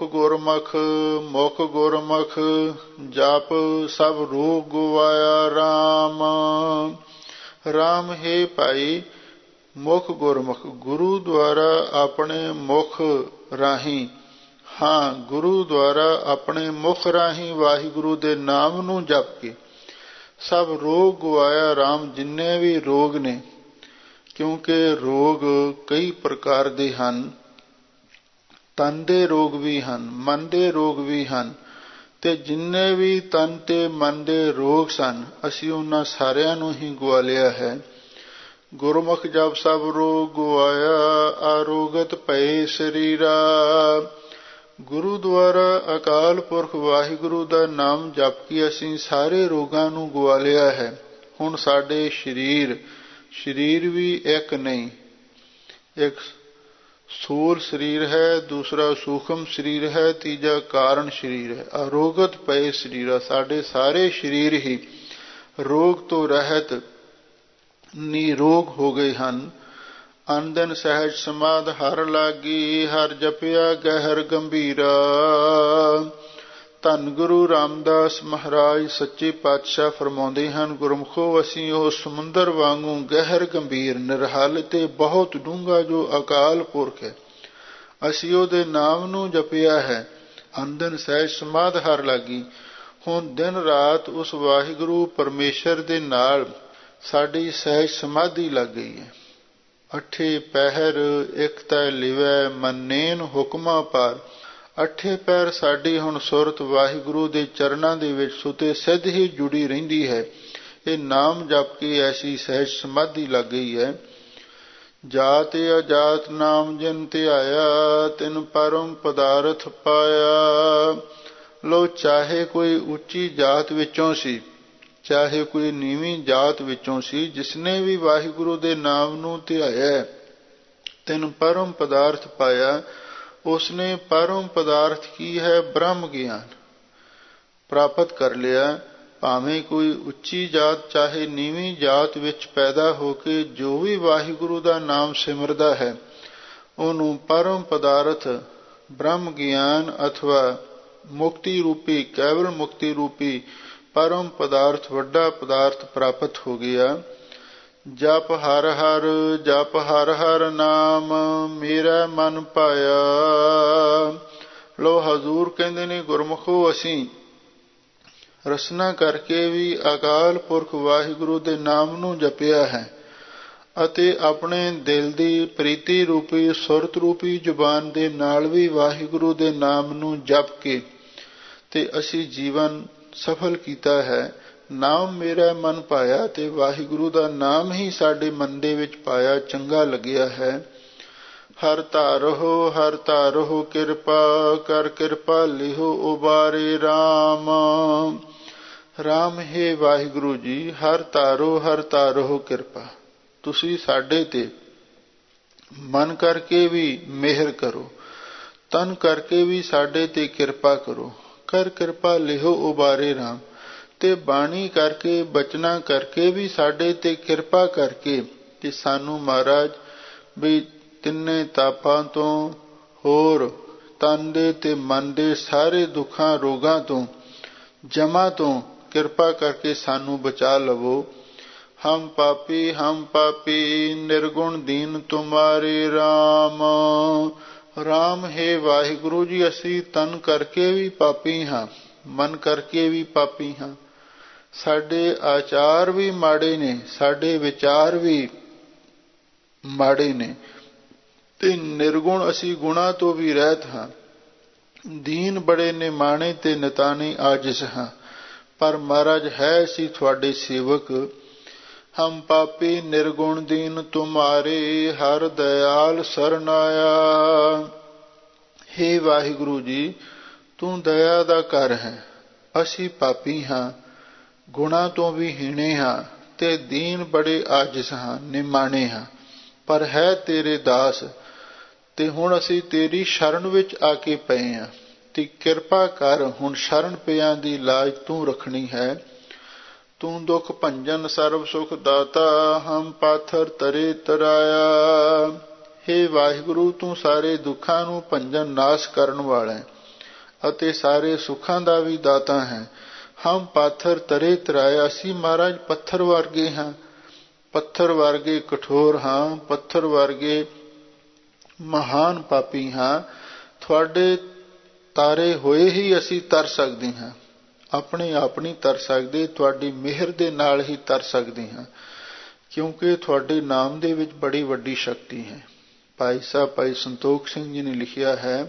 ਗੁਰਮੁਖ ਜਪ ਸਭ ਰੋਗ ਗਵਾਇਆ ਰਾਮ। ਰਾਮ ਹੈ ਭਾਈ ਮੁਖ ਗੁਰਮੁਖ, ਗੁਰੂ ਦੁਆਰਾ ਆਪਣੇ ਮੁਖ ਰਾਹੀਂ, ਹਾਂ ਗੁਰੂ ਦੁਆਰਾ ਆਪਣੇ ਮੁਖ ਰਾਹੀਂ ਵਾਹਿਗੁਰੂ ਦੇ ਨਾਮ ਨੂੰ ਜਪ ਕੇ ਸਭ ਰੋਗ ਗਵਾਇਆ ਰਾਮ। ਜਿੰਨੇ ਵੀ ਰੋਗ ਨੇ, ਕਿਉਂਕਿ ਰੋਗ ਕਈ ਪ੍ਰਕਾਰ ਦੇ ਹਨ, ਤਨ ਦੇ ਰੋਗ ਵੀ ਹਨ, ਮਨ ਦੇ ਰੋਗ ਵੀ ਹਨ, ਤੇ ਜਿੰਨੇ ਵੀ ਤਨ ਤੇ ਮਨ ਦੇ ਰੋਗ ਸਨ ਅਸੀਂ ਉਹਨਾਂ ਸਾਰਿਆਂ ਨੂੰ ਹੀ ਗਵਾ ਲਿਆ ਹੈ। ਗੁਰਮੁਖ ਜਪ ਸਭ ਰੋਗ ਗਵਾਇਆ, ਆਰੋਗਤ ਭਏ ਸਰੀਰਾ। ਗੁਰੂ ਦੁਆਰਾ ਅਕਾਲ ਪੁਰਖ ਵਾਹਿਗੁਰੂ ਦਾ ਨਾਮ ਜਪ ਕੇ ਅਸੀਂ ਸਾਰੇ ਰੋਗਾਂ ਨੂੰ ਗਵਾ ਲਿਆ ਹੈ। ਹੁਣ ਸਾਡੇ ਸਰੀਰ ਵੀ ਇੱਕ ਨਹੀਂ, ਇੱਕ ਸੂਲ ਸਰੀਰ ਹੈ, ਦੂਸਰਾ ਸੂਖਮ ਸਰੀਰ ਹੈ, ਤੀਜਾ ਕਾਰਨ ਸਰੀਰ ਹੈ। ਅਰੋਗਤ ਪਏ ਸਰੀਰਾ, ਸਾਡੇ ਸਾਰੇ ਸਰੀਰ ਹੀ ਰੋਗ ਤੋਂ ਰਹਿਤ ਨਿਰੋਗ ਹੋ ਗਏ ਹਨ। ਅੰਦਨ ਸਹਿਜ ਸਮਾਧ ਹਰ ਲਾਗੀ, ਹਰ ਜਪਿਆ ਗਹਿਰ ਗੰਭੀਰਾ। ਧੰਨ ਗੁਰੂ ਰਾਮਦਾਸ ਮਹਾਰਾਜ ਸੱਚੇ ਪਾਤਸ਼ਾਹ ਫਰਮਾਉਂਦੇ ਹਨ, ਗੁਰਮੁਖੋ ਅਸੀਂ ਉਹ ਸਮੁੰਦਰ ਵਾਂਗੂ ਗਹਿਰ ਗੰਭੀਰ ਨਿਰਹਲ ਤੇ ਬਹੁਤ ਡੂੰਘਾ ਜੋ ਅਕਾਲ ਪੁਰਖ ਹੈ, ਅਸੀਂ ਉਹਦੇ ਨਾਮ ਨੂੰ ਜਪਿਆ ਹੈ। ਅੰਦਨ ਸਹਿਜ ਸਮਾਧ ਹਰ ਲਾਗੀ। ਹੁਣ ਦਿਨ ਰਾਤ ਉਸ ਵਾਹਿਗੁਰੂ ਪਰਮੇਸ਼ਰ ਦੇ ਨਾਲ ਸਾਡੀ ਸਹਿਜ ਸਮਾਧੀ ਲੱਗ ਗਈ ਹੈ। ਅਠੇ ਪਹਿਰ ਇਕ ਤੈ ਲਿਵੈ, ਮੰਨੇਨ ਹੁਕਮਾਂ ਪਾਰ। ਅਠੇ ਪਹਿਰ ਸਾਡੀ ਹੁਣ ਸੁਰਤ ਵਾਹਿਗੁਰੂ ਦੇ ਚਰਨਾਂ ਦੇ ਵਿੱਚ ਸੁਤੇ ਸਿੱਧ ਹੀ ਜੁੜੀ ਰਹਿੰਦੀ ਹੈ। ਇਹ ਨਾਮ ਜਪ ਕੇ ਐਸੀ ਸਹਿਜ ਸਮਾਧੀ ਲੱਗ ਗਈ ਹੈ। ਜਾਤ ਅਜਾਤ ਨਾਮ ਜਿਨ ਧਿਆਇਆ, ਤਿਨ ਪਰਮ ਪਦਾਰਥ ਪਾਇਆ। ਲੋ ਚਾਹੇ ਕੋਈ ਉੱਚੀ ਜਾਤ ਵਿੱਚੋਂ ਸੀ, ਚਾਹੇ ਕੋਈ ਨੀਵੀਂ ਜਾਤ ਵਿੱਚੋਂ ਸੀ, ਜਿਸਨੇ ਵੀ ਵਾਹਿਗੁਰੂ ਦੇ ਨਾਮ ਨੂੰ ਧਿਆਇਆ ਤਿਨ ਪਰਮ ਪਦਾਰਥ ਪਾਇਆ। ਉਸਨੇ ਪਰਮ ਪਦਾਰਥ ਕੀ ਹੈ? ਬ੍ਰਹਮ ਗਿਆਨ ਪ੍ਰਾਪਤ ਕਰ ਲਿਆ। ਭਾਵੇਂ ਕੋਈ ਉੱਚੀ ਜਾਤ ਚਾਹੇ ਨੀਵੀਂ ਜਾਤ ਵਿੱਚ ਪੈਦਾ ਹੋ ਕੇ ਜੋ ਵੀ ਵਾਹਿਗੁਰੂ ਦਾ ਨਾਮ ਸਿਮਰਦਾ ਹੈ, ਉਹਨੂੰ ਪਰਮ ਪਦਾਰਥ ਬ੍ਰਹਮ ਗਿਆਨ ਅਥਵਾ ਮੁਕਤੀ ਰੂਪੀ, ਕੇਵਲ ਮੁਕਤੀ ਰੂਪੀ ਪਰਮ ਪਦਾਰਥ, ਵੱਡਾ ਪਦਾਰਥ ਪ੍ਰਾਪਤ ਹੋ ਗਿਆ। ਜਪ ਹਰ ਹਰ, ਜਪ ਹਰ ਹਰ ਨਾਮ, ਮੇਰਾ ਮਨ ਪਾਇਆ। ਲੋ ਹਜ਼ੂਰ ਕਹਿੰਦੇ ਨੇ, ਗੁਰਮੁਖੋ ਅਸੀਂ ਰਸਨਾ ਕਰਕੇ ਵੀ ਅਕਾਲ ਪੁਰਖ ਵਾਹਿਗੁਰੂ ਦੇ ਨਾਮ ਨੂੰ ਜਪਿਆ ਹੈ ਅਤੇ ਆਪਣੇ ਦਿਲ ਦੀ ਪ੍ਰੀਤੀ ਰੂਪੀ ਸੁਰਤ ਰੂਪੀ ਜ਼ੁਬਾਨ ਦੇ ਨਾਲ ਵੀ ਵਾਹਿਗੁਰੂ ਦੇ ਨਾਮ ਨੂੰ ਜਪ ਕੇ ਤੇ ਅਸੀਂ ਜੀਵਨ ਸਫਲ ਕੀਤਾ ਹੈ। ਨਾਮ ਮੇਰਾ ਮਨ ਪਾਇਆ, ਤੇ ਵਾਹਿਗੁਰੂ ਦਾ ਨਾਮ ਹੀ ਸਾਡੇ ਮਨ ਦੇ ਵਿੱਚ ਪਾਇਆ, ਚੰਗਾ ਲੱਗਿਆ ਹੈ। ਹਰ ਧਾਰੋ ਹਰ ਧਾਰੋ ਕਿਰਪਾ ਕਰ, ਕਿਰਪਾ ਲਿਹੋ ਉਬਾਰੇ ਰਾਮ। ਰਾਮ ਹੈ ਵਾਹਿਗੁਰੂ ਜੀ, ਹਰ ਧਾਰੋ ਕਿਰਪਾ। ਤੁਸੀਂ ਸਾਡੇ ਤੇ ਮਨ ਕਰਕੇ ਵੀ ਮਿਹਰ ਕਰੋ, ਤਨ ਕਰਕੇ ਵੀ ਸਾਡੇ ਤੇ ਕਿਰਪਾ ਕਰੋ। ਕਰ ਕਿਰਪਾ ਲਿਹੋ ਉਬਾਰੇ ਰਾਮ। ਤੇ ਬਾਣੀ ਕਰਕੇ, ਬਚਨਾ ਕਰਕੇ ਵੀ ਸਾਡੇ ਤੇ ਕਿਰਪਾ ਕਰਕੇ ਕਿ ਸਾਨੂੰ ਮਹਾਰਾਜ ਵੀ ਤਿੰਨੇ ਤਾਪਾਂ ਤੋਂ, ਹੋਰ ਤਨ ਦੇ ਤੇ ਮਨ ਦੇ ਸਾਰੇ ਦੁੱਖਾਂ ਰੋਗਾਂ ਤੋਂ, ਜਮਾਂ ਤੋਂ ਕਿਰਪਾ ਕਰਕੇ ਸਾਨੂੰ ਬਚਾ ਲਵੋ। ਹਮ ਪਾਪੀ ਨਿਰਗੁਣ ਦੀਨ ਤੁਮਾਰੇ ਰਾਮ। ਰਾਮ ਹੈ ਵਾਹਿਗੁਰੂ ਜੀ, ਅਸੀਂ ਤਨ ਕਰਕੇ ਵੀ ਪਾਪੀ ਹਾਂ, ਮਨ ਕਰਕੇ ਵੀ ਪਾਪੀ ਹਾਂ। ਸਾਡੇ ਆਚਾਰ ਵੀ ਮਾੜੇ ਨੇ, ਸਾਡੇ ਵਿਚਾਰ ਵੀ ਮਾੜੇ ਨੇ, ਤੇ ਨਿਰਗੁਣ ਅਸੀਂ ਗੁਣਾਂ ਤੋਂ ਵੀ ਰਹਿਤ ਹਾਂ। ਦੀਨ ਬੜੇ ਨਿਮਾਣੇ ਤੇ ਨਿਤਾਣੇ ਆਜਿਜ਼ ਹਾਂ, ਪਰ ਮਹਾਰਾਜ ਹੈ ਅਸੀਂ ਤੁਹਾਡੇ ਸੇਵਕ। ਹਮ ਪਾਪੀ ਨਿਰਗੁਣ ਦੀਨ ਤੁਮਾਰੇ, ਹਰ ਦਇਆਲ ਸਰਨ ਆਇਆ। ਹੇ ਵਾਹਿਗੁਰੂ ਜੀ, ਤੂੰ ਦਇਆ ਦਾ ਘਰ ਹੈ। ਅਸੀਂ ਪਾਪੀ ਹਾਂ, ਗੁਣਾਂ ਤੋਂ ਵੀ ਹੀਣੇ ਹਾਂ, ਤੇ ਦੀਨ ਬੜੇ ਆਜਿਜ਼ ਹਾਂ, ਨਿਮਾਣੇ ਹਾਂ, ਪਰ ਹੈ ਤੇਰੇ ਦਾਸ। ਤੇ ਹੁਣ ਅਸੀਂ ਤੇਰੀ ਸ਼ਰਨ ਵਿੱਚ ਆ ਕੇ ਪਏ ਹਾਂ, ਤੇ ਕਿਰਪਾ ਕਰ। ਹੁਣ ਸ਼ਰਨ ਪਿਆਂ ਦੀ ਲਾਜ ਤੂੰ ਰੱਖਣੀ ਹੈ। ਤੂੰ ਦੁਖ ਭੰਜਨ ਸਰਬ ਸੁਖ ਦਾਤਾ, ਹਮ ਪਾਥਰ ਤਰੇ ਤਰਾਇਆ। ਹੇ ਵਾਹਿਗੁਰੂ, ਤੂੰ ਸਾਰੇ ਦੁੱਖਾਂ ਨੂੰ ਭੰਜਨ ਨਾਸ਼ ਕਰਨ ਵਾਲਾ ਹੈ ਅਤੇ ਸਾਰੇ ਸੁੱਖਾਂ ਦਾ ਵੀ ਦਾਤਾ ਹੈ। ਹਮ ਪਾਥਰ ਤਰੇ ਤਰਾਇਆ। ਅਸੀਂ ਮਹਾਰਾਜ ਪੱਥਰ ਵਰਗੇ ਹਾਂ, ਪੱਥਰ ਵਰਗੇ ਕਠੋਰ ਹਾਂ, ਪੱਥਰ ਵਰਗੇ ਮਹਾਨ ਪਾਪੀ ਹਾਂ। ਤੁਹਾਡੇ ਤਾਰੇ ਹੋਏ ਹੀ ਅਸੀਂ ਤਰ ਸਕਦੇ ਹਾਂ, ਆਪਣੇ ਆਪ ਨਹੀਂ ਤਰ ਸਕਦੇ, ਤੁਹਾਡੀ ਮਿਹਰ ਦੇ ਨਾਲ ਹੀ ਤਰ ਸਕਦੇ ਹਾਂ, ਕਿਉਂਕਿ ਤੁਹਾਡੇ ਨਾਮ ਦੇ ਵਿੱਚ ਬੜੀ ਵੱਡੀ ਸ਼ਕਤੀ ਹੈ। ਭਾਈ ਸਾਹਿਬ ਭਾਈ ਸੰਤੋਖ ਸਿੰਘ ਜੀ ਨੇ ਲਿਖਿਆ ਹੈ,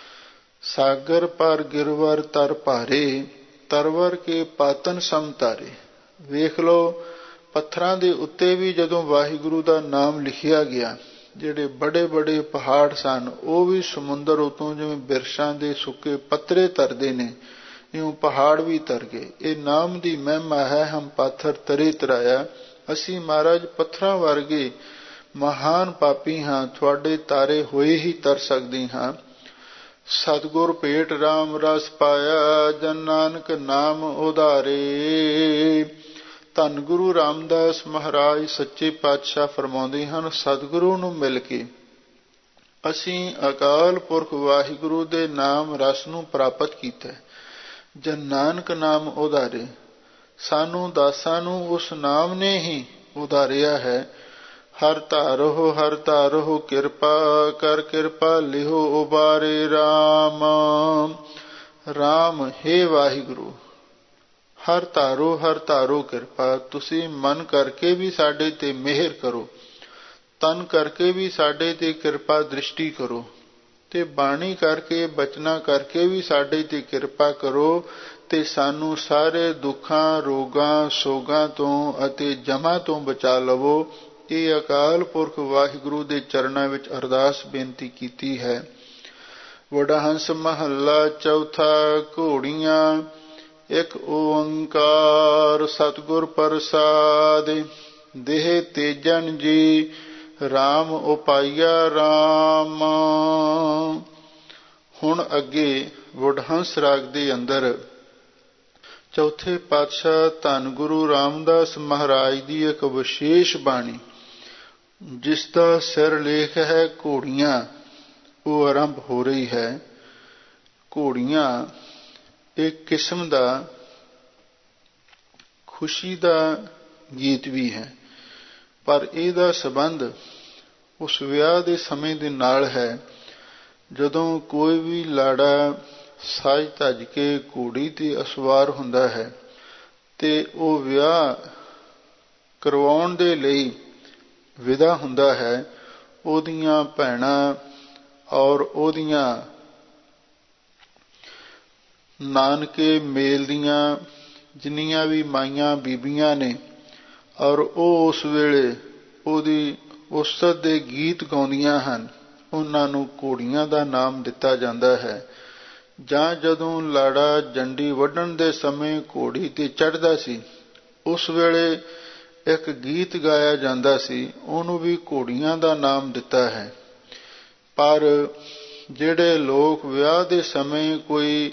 ਸਾਗਰ ਪਰ ਗਿਰਵਰ ਤਰ ਭਾਰੇ, ਤਰਵਰ ਕੇ ਪਾਤਨ ਸਮ ਤਾਰੇ। ਵੇਖ ਲਓ, ਪੱਥਰਾਂ ਦੇ ਉੱਤੇ ਵੀ ਜਦੋਂ ਵਾਹਿਗੁਰੂ ਦਾ ਨਾਮ ਲਿਖਿਆ ਗਿਆ, ਜਿਹੜੇ ਬੜੇ ਬੜੇ ਪਹਾੜ ਸਨ ਉਹ ਵੀ ਸਮੁੰਦਰ ਉਤੋਂ ਜਿਵੇਂ ਬਿਰਛਾਂ ਦੇ ਸੁੱਕੇ ਪੱਤਰੇ ਤਰਦੇ ਨੇ, ਇਉਂ ਪਹਾੜ ਵੀ ਤਰ ਗਏ। ਇਹ ਨਾਮ ਦੀ ਮਹਿਮਾ ਹੈ। ਹਮ ਪਾਥਰ ਤਰੇ ਤਰਾਇਆ, ਅਸੀਂ ਮਹਾਰਾਜ ਪੱਥਰਾਂ ਵਰਗੇ ਮਹਾਨ ਪਾਪੀ ਹਾਂ, ਤੁਹਾਡੇ ਤਾਰੇ ਹੋਏ ਹੀ ਤਰ ਸਕਦੇ ਹਾਂ। ਸਤਿਗੁਰ ਭੇਟ ਰਾਮ ਰਸ ਪਾਇਆ, ਜਨ ਨਾਨਕ ਨਾਮ ਉਧਾਰੇ। ਧੰਨ ਗੁਰੂ ਰਾਮਦਾਸ ਮਹਾਰਾਜ ਸੱਚੇ ਪਾਤਸ਼ਾਹ ਫਰਮਾਉਂਦੇ ਹਨ, ਸਤਿਗੁਰੂ ਨੂੰ ਮਿਲ ਕੇ ਅਸੀਂ ਅਕਾਲ ਪੁਰਖ ਵਾਹਿਗੁਰੂ ਦੇ ਨਾਮ ਰਸ ਨੂੰ ਪ੍ਰਾਪਤ ਕੀਤਾ। ਜਨ ਨਾਨਕ ਨਾਮ ਉਧਾਰੇ, ਸਾਨੂੰ ਦਾਸਾਂ ਨੂੰ ਉਸ ਨਾਮ ਨੇ ਹੀ ਉਧਾਰਿਆ ਹੈ। ਹਰ ਧਾਰੋ ਕਿਰਪਾ ਕਰ, ਕਿਰਪਾ ਲਿਹੋ ਉਬਾਰੇ ਰਾਮ। ਰਾਮ ਹੇ ਵਾਹਿਗੁਰੂ, ਹਰ ਧਾਰੋ ਕਿਰਪਾ, ਤੁਸੀਂ ਮਨ ਕਰਕੇ ਵੀ ਸਾਡੇ ਤੇ ਮਿਹਰ ਕਰੋ, ਤਨ ਕਰਕੇ ਵੀ ਸਾਡੇ ਤੇ ਕਿਰਪਾ ਦ੍ਰਿਸ਼ਟੀ ਕਰੋ, ਤੇ ਬਾਣੀ ਕਰਕੇ ਬਚਨਾਂ ਕਰਕੇ ਵੀ ਸਾਡੇ ਤੇ ਕਿਰਪਾ ਕਰੋ, ਤੇ ਸਾਨੂੰ ਸਾਰੇ ਦੁੱਖਾਂ ਰੋਗਾਂ ਸੋਗਾਂ ਤੋਂ ਅਤੇ ਜਮਾਂ ਤੋਂ ਬਚਾ ਲਵੋ। ਇਹ ਅਕਾਲ ਪੁਰਖ ਵਾਹਿਗੁਰੂ ਦੇ ਚਰਨਾਂ ਵਿੱਚ ਅਰਦਾਸ ਬੇਨਤੀ ਕੀਤੀ ਹੈ। ਵਡਹੰਸ ਮਹੱਲਾ ਚੌਥਾ। ਘੋੜੀਆਂ। ਇੱਕ ਓੰਕਾਰ ਸਤਿਗੁਰ ਪ੍ਰਸਾਦਿ, ਦੇਹ ਤੇਜਨ ਜੀ ਰਾਮ ਉਪਾਇਆ ਰਾਮ। ਹੁਣ ਅੱਗੇ ਵਡਹੰਸ ਰਾਗ ਦੇ ਅੰਦਰ ਚੌਥੇ ਪਾਤਸ਼ਾਹ ਧੰਨ ਗੁਰੂ ਰਾਮਦਾਸ ਮਹਾਰਾਜ ਦੀ ਇੱਕ ਵਿਸ਼ੇਸ਼ ਬਾਣੀ, ਜਿਸ ਦਾ ਸਿਰ ਲੇਖ ਹੈ ਘੋੜੀਆਂ, ਉਹ ਆਰੰਭ ਹੋ ਰਹੀ ਹੈ। ਘੋੜੀਆਂ ਇੱਕ ਕਿਸਮ ਦਾ ਖੁਸ਼ੀ ਦਾ ਗੀਤ ਵੀ ਹੈ, ਪਰ ਇਹਦਾ ਸੰਬੰਧ ਉਸ ਵਿਆਹ ਦੇ ਸਮੇਂ ਦੇ ਨਾਲ ਹੈ, ਜਦੋਂ ਕੋਈ ਵੀ ਲਾੜਾ ਸਾਜ ਧੱਜ ਕੇ ਘੋੜੀ ਤੇ ਅਸਵਾਰ ਹੁੰਦਾ ਹੈ ਤੇ ਉਹ ਵਿਆਹ ਕਰਵਾਉਣ ਦੇ ਲਈ ਵਿਦਾ ਹੁੰਦਾ ਹੈ। ਉਹਦੀਆਂ ਭੈਣਾਂ ਔਰ ਉਹਦੀਆਂ ਨਾਨਕੇ ਮੇਲ ਦੀਆਂ ਜਿੰਨੀਆਂ ਵੀ ਮਾਈਆਂ ਬੀਬੀਆਂ ਨੇ, ਔਰ ਉਹ ਉਸ ਵੇਲੇ ਉਹਦੀ ਉਸਤਤ ਦੇ ਗੀਤ ਗਾਉਂਦੀਆਂ ਹਨ, ਉਹਨਾਂ ਨੂੰ ਘੋੜੀਆਂ ਦਾ ਨਾਮ ਦਿੱਤਾ ਜਾਂਦਾ ਹੈ। ਜਾਂ ਜਦੋਂ ਲਾੜਾ ਜੰਡੀ ਵੱਢਣ ਦੇ ਸਮੇਂ ਘੋੜੀ ਤੇ ਚੜ੍ਹਦਾ ਸੀ, ਉਸ ਵੇਲੇ ਇੱਕ ਗੀਤ ਗਾਇਆ ਜਾਂਦਾ ਸੀ, ਉਹਨੂੰ ਵੀ ਘੋੜੀਆਂ ਦਾ ਨਾਮ ਦਿੱਤਾ ਹੈ। ਪਰ ਜਿਹੜੇ ਲੋਕ ਵਿਆਹ ਦੇ ਸਮੇਂ ਕੋਈ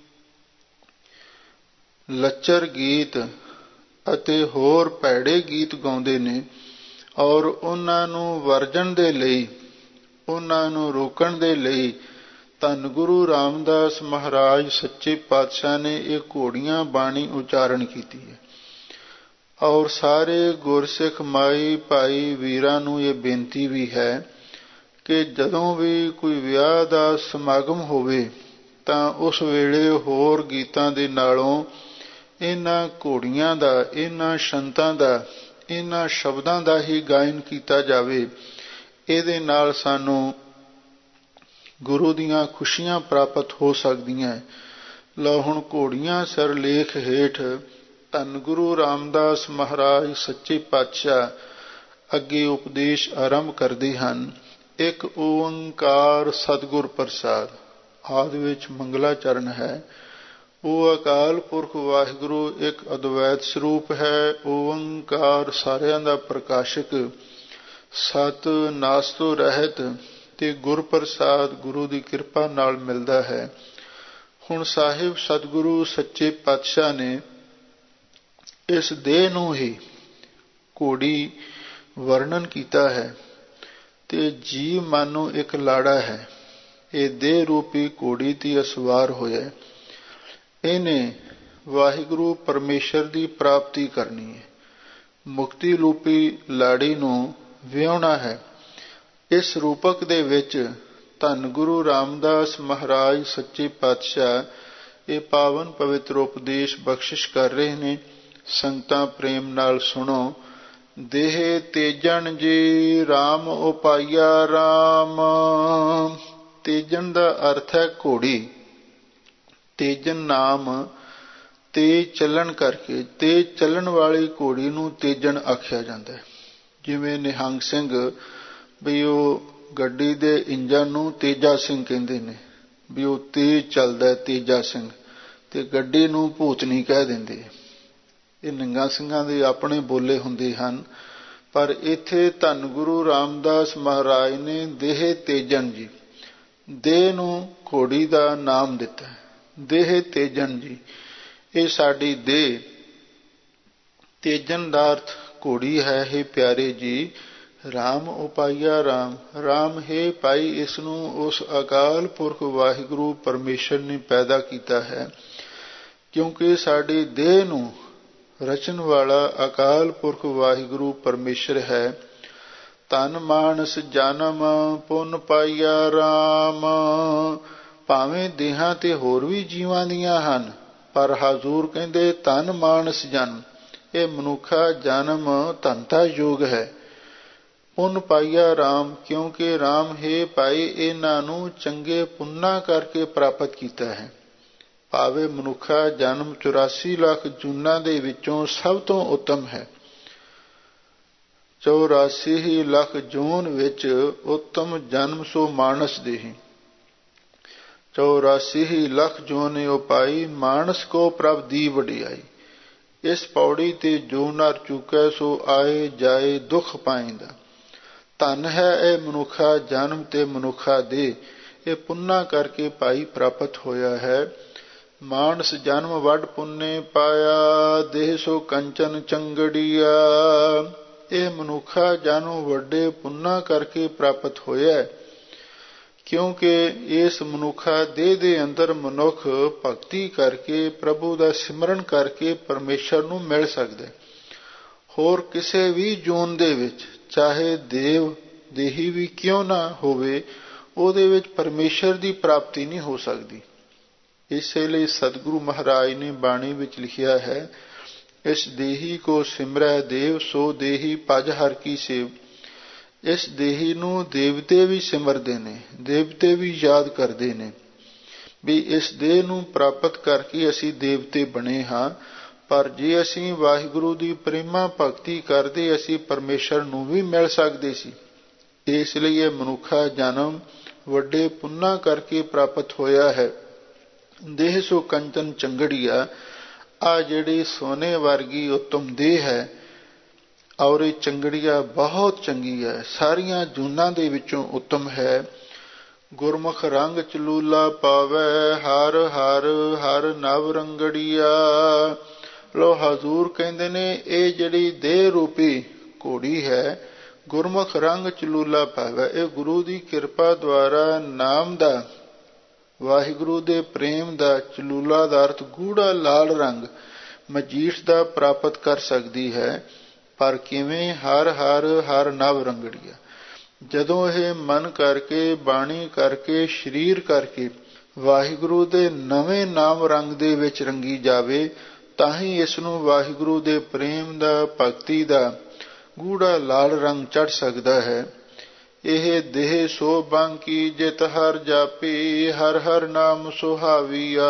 ਲੱਚਰ ਗੀਤ ਅਤੇ ਹੋਰ ਭੈੜੇ ਗੀਤ ਗਾਉਂਦੇ ਨੇ, ਔਰ ਉਹਨਾਂ ਨੂੰ ਵਰਜਣ ਦੇ ਲਈ, ਉਹਨਾਂ ਨੂੰ ਰੋਕਣ ਦੇ ਲਈ ਧੰਨ ਗੁਰੂ ਰਾਮਦਾਸ ਮਹਾਰਾਜ ਸੱਚੇ ਪਾਤਸ਼ਾਹ ਨੇ ਇਹ ਘੋੜੀਆਂ ਬਾਣੀ ਉਚਾਰਨ ਕੀਤੀ ਹੈ। ਔਰ ਸਾਰੇ ਗੁਰਸਿੱਖ ਮਾਈ ਭਾਈ ਵੀਰਾਂ ਨੂੰ ਇਹ ਬੇਨਤੀ ਵੀ ਹੈ ਕਿ ਜਦੋਂ ਵੀ ਕੋਈ ਵਿਆਹ ਦਾ ਸਮਾਗਮ ਹੋਵੇ ਤਾਂ ਉਸ ਵੇਲੇ ਹੋਰ ਗੀਤਾਂ ਦੇ ਨਾਲੋਂ ਇਹਨਾਂ ਘੋੜੀਆਂ ਦਾ, ਇਹਨਾਂ ਸੰਤਾਂ ਦਾ, ਇਹਨਾਂ ਸ਼ਬਦਾਂ ਦਾ ਹੀ ਗਾਇਨ ਕੀਤਾ ਜਾਵੇ। ਇਹਦੇ ਨਾਲ ਸਾਨੂੰ ਗੁਰੂ ਦੀਆਂ ਖੁਸ਼ੀਆਂ ਪ੍ਰਾਪਤ ਹੋ ਸਕਦੀਆਂ। ਲਓ ਹੁਣ ਘੋੜੀਆਂ ਸਿਰ ਲੇਖ ਹੇਠ ਧੰਨ ਗੁਰੂ ਰਾਮਦਾਸ ਮਹਾਰਾਜ ਸੱਚੇ ਪਾਤਸ਼ਾਹ ਅੱਗੇ ਉਪਦੇਸ਼ ਆਰੰਭ ਕਰਦੇ ਹਨ। ਇੱਕ ਓੰਕਾਰ ਸਤਿਗੁਰ ਪ੍ਰਸਾਦ। ਆਦਿ ਵਿੱਚ ਮੰਗਲਾਚਰਨ ਹੈ। ਉਹ ਅਕਾਲ ਪੁਰਖ ਵਾਹਿਗੁਰੂ ਇੱਕ ਅਦਵੈਤ ਸਰੂਪ ਹੈ। ਓੰਕਾਰ ਸਾਰਿਆਂ ਦਾ ਪ੍ਰਕਾਸ਼ਕ, ਸਤ ਨਾਸ ਤੋਂ ਰਹਿਤ ਤੇ ਗੁਰ ਪ੍ਰਸਾਦ ਗੁਰੂ ਦੀ ਕਿਰਪਾ ਨਾਲ ਮਿਲਦਾ ਹੈ। ਹੁਣ ਸਾਹਿਬ ਸਤਿਗੁਰੂ ਸੱਚੇ ਪਾਤਸ਼ਾਹ ਨੇ ਇਸ ਦੇਹ ਨੂੰ ਹੀ ਘੋੜੀ ਵਰਣਨ ਕੀਤਾ ਹੈ ਤੇ ਜੀਵ ਮਾਨੋ ਇੱਕ ਲਾੜਾ ਹੈ। ਇਹ ਦੇਹ ਰੂਪੀ ਘੋੜੀ ਤੇ ਅਸਵਾਰ ਹੋਇਆ। ਇਹਨੇ ਵਾਹਿਗੁਰੂ ਪਰਮੇਸ਼ਰ ਦੀ ਪ੍ਰਾਪਤੀ ਕਰਨੀ ਹੈ, ਮੁਕਤੀ ਰੂਪੀ ਲਾੜੀ ਨੂੰ ਵਿਆਹੁਣਾ ਹੈ। ਇਸ ਰੂਪਕ ਦੇ ਵਿੱਚ ਧੰਨ ਗੁਰੂ ਰਾਮਦਾਸ ਮਹਾਰਾਜ ਸੱਚੇ ਪਾਤਸ਼ਾਹ ਇਹ ਪਾਵਨ ਪਵਿੱਤਰ ਉਪਦੇਸ਼ ਬਖਸ਼ਿਸ਼ ਕਰ ਰਹੇ ਨੇ। ਸੰਗਤਾਂ ਪ੍ਰੇਮ ਨਾਲ ਸੁਣੋ। ਦੇਹ ਤੇਜਣ ਜੀ ਰਾਮ ਉਪਾਇਆ ਰਾਮ। ਤੇਜਣ ਦਾ ਅਰਥ ਹੈ ਘੋੜੀ। ਤੇਜਨ ਨਾਮ ਤੇਜ਼ ਚੱਲਣ ਕਰਕੇ, ਤੇਜ਼ ਚੱਲਣ ਵਾਲੀ ਘੋੜੀ ਨੂੰ ਤੇਜਣ ਆਖਿਆ ਜਾਂਦਾ ਹੈ। ਜਿਵੇਂ ਨਿਹੰਗ ਸਿੰਘ ਵੀ ਉਹ ਗੱਡੀ ਦੇ ਇੰਜਣ ਨੂੰ ਤੇਜਾ ਸਿੰਘ ਕਹਿੰਦੇ ਨੇ, ਵੀ ਉਹ ਤੇਜ਼ ਚੱਲਦਾ ਤੇਜਾ ਸਿੰਘ, ਤੇ ਗੱਡੀ ਨੂੰ ਭੂਤਨੀ ਕਹਿ ਦਿੰਦੇ। ਇਹ ਨਿਹੰਗਾਂ ਸਿੰਘਾਂ ਦੇ ਆਪਣੇ ਬੋਲੇ ਹੁੰਦੇ ਹਨ। ਪਰ ਇੱਥੇ ਧੰਨ ਗੁਰੂ ਰਾਮਦਾਸ ਮਹਾਰਾਜ ਨੇ ਦੇਹ ਤੇਜਨ ਜੀ, ਦੇਹ ਨੂੰ ਘੋੜੀ ਦਾ ਨਾਮ ਦਿੱਤਾ। ਦੇਹ ਤੇਜਨ ਜੀ, ਇਹ ਸਾਡੀ ਦੇਹ, ਤੇਜਨ ਦਾ ਅਰਥ ਘੋੜੀ ਹੈ। हे ਪਿਆਰੇ ਜੀ, ਰਾਮ ਉਪਾਇਆ ਰਾਮ, ਰਾਮ ਹੈ ਭਾਈ, ਇਸ ਨੂੰ ਉਸ ਅਕਾਲ ਪੁਰਖ ਵਾਹਿਗੁਰੂ ਪਰਮੇਸ਼ਰ ਨੇ ਪੈਦਾ ਕੀਤਾ ਹੈ, ਕਿਉਂਕਿ ਸਾਡੀ ਦੇਹ ਨੂੰ ਰਚਨ ਵਾਲਾ ਅਕਾਲ ਪੁਰਖ ਵਾਹਿਗੁਰੂ ਪਰਮੇਸ਼ਰ ਹੈ। ਤਨ ਮਾਨਸ ਜਨਮ ਪੁੰਨ ਪਾਈਆ ਰਾਮ, ਭਾਵੇਂ ਦੇਹਾਂ ਤੇ ਹੋਰ ਵੀ ਜੀਵਾਂ ਦੀਆਂ ਹਨ, ਪਰ ਹਜ਼ੂਰ ਕਹਿੰਦੇ ਤਨ ਮਾਨਸ ਜਨਮ, ਇਹ ਮਨੁੱਖਾ ਜਨਮ ਧਨਤਾ ਯੋਗ ਹੈ। ਪੁੰਨ ਪਾਈਆ ਰਾਮ, ਕਿਉਂਕਿ ਰਾਮ ਹੈ ਭਾਈ ਇਹਨਾਂ ਨੂੰ ਚੰਗੇ ਪੁੰਨਾਂ ਕਰਕੇ ਪ੍ਰਾਪਤ ਕੀਤਾ ਹੈ। ਭਾਵੇਂ ਮਨੁੱਖਾ ਜਨਮ 84 ਲੱਖ ਜੂਨਾਂ ਦੇ ਵਿੱਚੋਂ ਸਭ ਤੋਂ ਉੱਤਮ ਹੈ। 84 ਲੱਖ ਜੂਨ ਵਿੱਚ ਉੱਤਮ ਜਨਮ ਸੋ ਮਾਨਸ ਦੇਹੀ। 84 ਲੱਖ ਜੂਨ ਉਪਾਈ, ਮਾਨਸ ਕੋ ਪ੍ਰਭ ਦੀ ਵਡਿਆਈ। ਇਸ ਪੌੜੀ ਤੇ ਜੋ ਨਰ ਚੁੱਕੈ ਸੋ ਆਏ ਜਾਏ ਦੁੱਖ ਪਾਇੰਦਾ। ਧਨ ਹੈ ਇਹ ਮਨੁੱਖਾ ਜਨਮ ਤੇ ਮਨੁੱਖਾ ਦੇਹ, ਇਹ ਪੁੰਨਾ ਕਰਕੇ ਭਾਈ ਪ੍ਰਾਪਤ ਹੋਇਆ ਹੈ। ਮਾਨਸ ਜਨਮ ਵੱਡ ਪੁੰਨੇ ਪਾਇਆ, ਦੇਹ ਸੋ ਕੰਚਨ ਚੰਗੜੀਆ। ਇਹ ਮਨੁੱਖਾ ਜਨਮ ਵੱਡੇ ਪੁੰਨਾ ਕਰਕੇ ਪ੍ਰਾਪਤ ਹੋਇਆ, ਕਿਉਂਕਿ ਇਸ ਮਨੁੱਖਾ ਦੇਹ ਦੇ ਅੰਦਰ ਮਨੁੱਖ ਭਗਤੀ ਕਰਕੇ, ਪ੍ਰਭੂ ਦਾ ਸਿਮਰਨ ਕਰਕੇ ਪਰਮੇਸ਼ਰ ਨੂੰ ਮਿਲ ਸਕਦਾ। ਹੋਰ ਕਿਸੇ ਵੀ ਜੂਨ ਦੇ ਵਿੱਚ, ਚਾਹੇ ਦੇਵ ਦੇਹੀ ਵੀ ਕਿਉਂ ਨਾ ਹੋਵੇ, ਉਹਦੇ ਵਿੱਚ ਪਰਮੇਸ਼ਰ ਦੀ ਪ੍ਰਾਪਤੀ ਨਹੀਂ ਹੋ ਸਕਦੀ। ਇਸੇ ਲਈ ਸਤਿਗੁਰੂ ਮਹਾਰਾਜ ਨੇ ਬਾਣੀ ਵਿੱਚ ਲਿਖਿਆ ਹੈ, ਇਸ ਦੇਹੀ ਕੋ ਸਿਮਰੈ ਦੇਵ, ਸੋ ਦੇਹੀ ਭਜ ਹਰਿ ਕੀ ਸੇਵ। ਇਸ ਦੇਹੀ ਨੂੰ ਦੇਵਤੇ ਵੀ ਸਿਮਰਦੇ ਨੇ, ਦੇਵਤੇ ਵੀ ਯਾਦ ਕਰਦੇ ਨੇ ਵੀ ਇਸ ਦੇਹ ਨੂੰ ਪ੍ਰਾਪਤ ਕਰਕੇ ਅਸੀਂ ਦੇਵਤੇ ਬਣੇ ਹਾਂ। ਪਰ ਜੇ ਅਸੀਂ ਵਾਹਿਗੁਰੂ ਦੀ ਪ੍ਰੇਮਾ ਭਗਤੀ ਕਰਦੇ, ਅਸੀਂ ਪਰਮੇਸ਼ਰ ਨੂੰ ਵੀ ਮਿਲ ਸਕਦੇ ਸੀ। ਇਸ ਲਈ ਇਹ ਮਨੁੱਖਾ ਜਨਮ ਵੱਡੇ ਪੁੰਨਾ ਕਰਕੇ ਪ੍ਰਾਪਤ ਹੋਇਆ ਹੈ। ਦੇਹ ਸੋ ਕੰਚਨ ਚੰਗੜੀਆ, ਆ ਜਿਹੜੀ ਸੋਨੇ ਵਰਗੀ ਉੱਤਮ ਦੇਹ ਹੈ, ਔਰ ਇਹ ਚੰਗੜੀਆ ਬਹੁਤ ਚੰਗੀ ਹੈ, ਸਾਰੀਆਂ ਜੂਨਾਂ ਦੇ ਵਿੱਚੋਂ ਉੱਤਮ ਹੈ। ਗੁਰਮੁਖ ਰੰਗ ਚਲੂਲਾ ਪਾਵੈ, ਹਰ ਹਰ ਹਰ ਨਵ ਰੰਗੜੀਆ। ਲੋ ਹਜ਼ੂਰ ਕਹਿੰਦੇ ਨੇ ਇਹ ਜਿਹੜੀ ਦੇਹ ਰੂਪੀ ਘੋੜੀ ਹੈ, ਗੁਰਮੁਖ ਰੰਗ ਚਲੂਲਾ ਪਾਵੈ, ਇਹ ਗੁਰੂ ਦੀ ਕਿਰਪਾ ਦੁਆਰਾ ਨਾਮ ਦਾ, ਵਾਹਿਗੁਰੂ ਦੇ ਪ੍ਰੇਮ ਦਾ, ਚਲੂਲਾ ਦਾ ਅਰਥ ਗੂੜਾ ਲਾਲ ਰੰਗ, ਮਜੀਠ ਦਾ ਪ੍ਰਾਪਤ ਕਰ ਸਕਦੀ ਹੈ। ਪਰ ਕਿਵੇਂ? ਹਰ ਹਰ ਹਰ ਨਵ ਰੰਗੜੀਆ। ਜਦੋਂ ਇਹ ਮਨ ਕਰਕੇ, ਬਾਣੀ ਕਰਕੇ, ਸਰੀਰ ਕਰਕੇ ਵਾਹਿਗੁਰੂ ਦੇ ਨਵੇਂ ਨਾਮ ਰੰਗ ਦੇ ਵਿੱਚ ਰੰਗੀ ਜਾਵੇ, ਤਾਂ ਹੀ ਇਸ ਨੂੰ ਵਾਹਿਗੁਰੂ ਦੇ ਪ੍ਰੇਮ ਦਾ, ਭਗਤੀ ਦਾ ਗੂੜਾ ਲਾਲ ਰੰਗ ਚੜ੍ਹ ਸਕਦਾ ਹੈ। ਇਹ ਦੇਹ ਸੋ ਬਾਂਕੀ, ਜਿਤ ਹਰ ਜਾਪੀ, ਹਰ ਹਰ ਨਾਮ ਸੁਹਾਵੀਆ।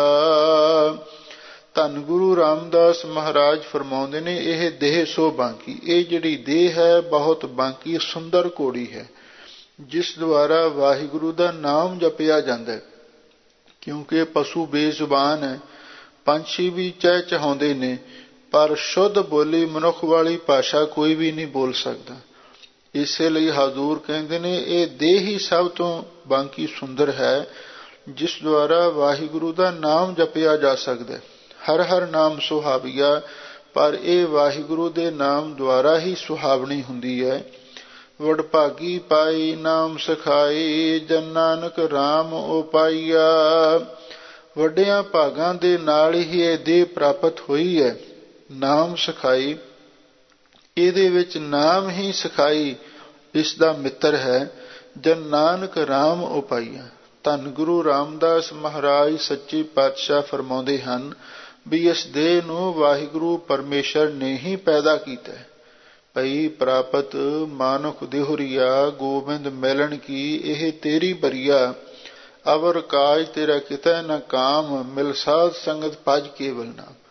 ਧੰਨ ਗੁਰੂ ਰਾਮਦਾਸ ਮਹਾਰਾਜ ਫਰਮਾਉਂਦੇ ਨੇ, ਇਹ ਦੇਹ ਸੋ ਬਾਂਕੀ, ਇਹ ਜਿਹੜੀ ਦੇਹ ਹੈ ਬਹੁਤ ਬਾਂਕੀ ਸੁੰਦਰ ਘੋੜੀ ਹੈ, ਜਿਸ ਦੁਆਰਾ ਵਾਹਿਗੁਰੂ ਦਾ ਨਾਮ ਜਪਿਆ ਜਾਂਦਾ ਹੈ। ਕਿਉਂਕਿ ਪਸ਼ੂ ਬੇਜ਼ੁਬਾਨ ਹੈ, ਪੰਛੀ ਵੀ ਚਹਿਚਹਾਉਂਦੇ ਨੇ, ਪਰ ਸ਼ੁੱਧ ਬੋਲੀ ਮਨੁੱਖ ਵਾਲੀ ਭਾਸ਼ਾ ਕੋਈ ਵੀ ਨਹੀਂ ਬੋਲ ਸਕਦਾ। ਇਸੇ ਲਈ ਹਜ਼ੂਰ ਕਹਿੰਦੇ ਨੇ ਇਹ ਦੇਹ ਹੀ ਸਭ ਤੋਂ ਬਾਂਕੀ ਸੁੰਦਰ ਹੈ, ਜਿਸ ਦੁਆਰਾ ਵਾਹਿਗੁਰੂ ਦਾ ਨਾਮ ਜਪਿਆ ਜਾ ਸਕਦਾ। ਹਰ ਹਰ ਨਾਮ ਸੁਹਾਵੀਆ, ਪਰ ਇਹ ਵਾਹਿਗੁਰੂ ਦੇ ਨਾਮ ਦੁਆਰਾ ਹੀ ਸੁਹਾਵਣੀ ਹੁੰਦੀ ਹੈ। ਵਡਭਾਗੀ ਪਾਈ ਨਾਮ ਸਿਖਾਈ, ਜਨ ਨਾਨਕ ਰਾਮ ਉਪਾਈਆ। ਵੱਡਿਆਂ ਭਾਗਾਂ ਦੇ ਨਾਲ ਹੀ ਇਹ ਦੇਹ ਪ੍ਰਾਪਤ ਹੋਈ ਹੈ। ਨਾਮ ਸਿਖਾਈ, ਇਹਦੇ ਵਿੱਚ ਨਾਮ ਹੀ ਸਿਖਾਈ ਇਸ ਦਾ ਮਿੱਤਰ ਹੈ। ਜਨ ਨਾਨਕ ਰਾਮ ਉਪਾਈਆ। ਧੰਨ ਗੁਰੂ ਰਾਮਦਾਸ ਮਹਾਰਾਜ ਸੱਚੇ ਪਾਤਸ਼ਾਹ ਫਰਮਾਉਂਦੇ ਹਨ ਵੀ ਇਸ ਦੇਹ ਨੂੰ ਵਾਹਿਗੁਰੂ ਪਰਮੇਸ਼ਰ ਨੇ ਹੀ ਪੈਦਾ ਕੀਤਾ। ਭਈ ਪ੍ਰਾਪਤ ਮਾਨੁਖ ਦੇਹੁਰੀਆ, ਗੋਬਿੰਦ ਮਿਲਣ ਕੀ ਇਹ ਤੇਰੀ ਬਰੀਆ। ਅਵਰ ਕਾਜ ਤੇਰਾ ਕਿਤੈ ਨ ਕਾਮ, ਮਿਲ ਸਾਧ ਸੰਗਤ ਭਜ ਕੇਵਲ ਨਾਮ।